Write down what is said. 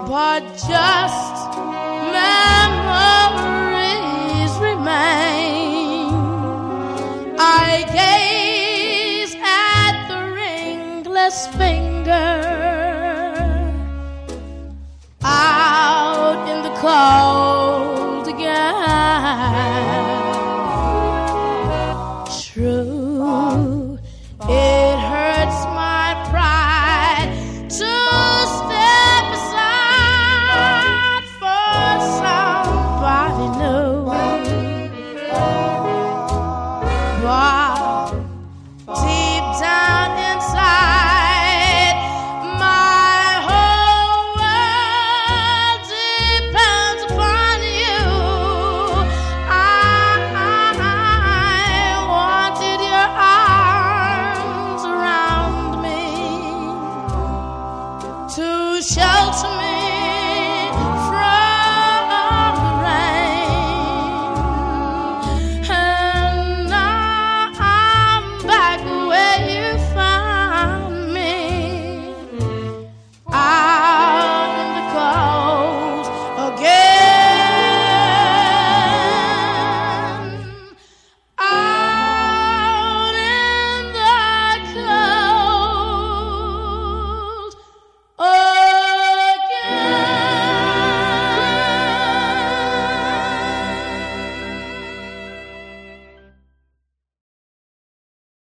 but just memories remain. I gaze at the ringless finger out in the cold again. True, it hurts my pride to step aside for somebody new, but deep down inside, my whole world depends upon you. I wanted your arms around me to shelter me